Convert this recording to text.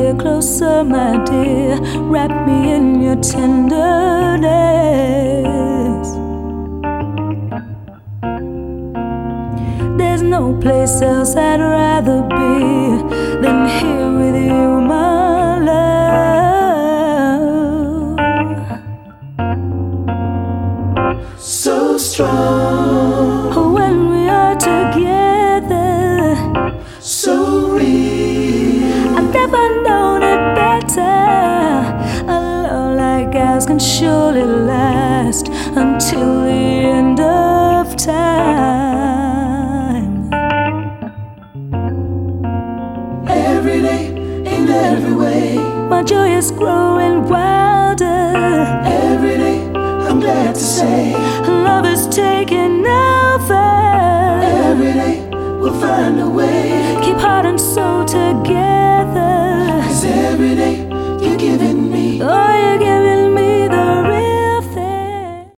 here closer, my dear. Wrap me in your tenderness. There's no place else I'd rather be than here with you, my love. So strong when we are together, so real. I've never known it better. A love like ours can surely last until the end of time. Every day, in every way, my joy is growing wilder. Every day, I'm glad to say, love is taking over. Every day, we'll find a way. Keep heart and soul